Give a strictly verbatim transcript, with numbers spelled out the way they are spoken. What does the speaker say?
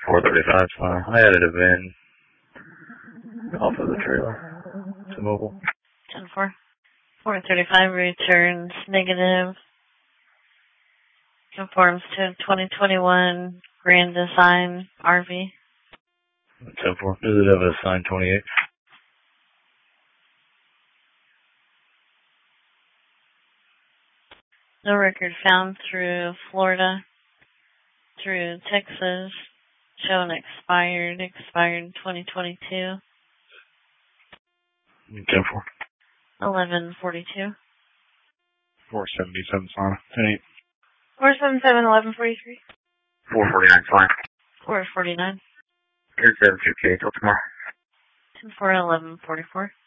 four thirty-five, fine. I added a VIN off of the trailer to mobile. ten four. four thirty-five returns negative. Conforms to twenty twenty-one Grand Design R V. ten four. Does it have a sign twenty-eight? No record found through Florida, through Texas, showing expired, expired twenty twenty-two. ten four. eleven forty-two. four seventy-seven, fine. ten eight. four seventy-seven, eleven forty-three. four forty-nine, fine. four forty-nine. ten seven two K till tomorrow. ten four, eleven forty-four.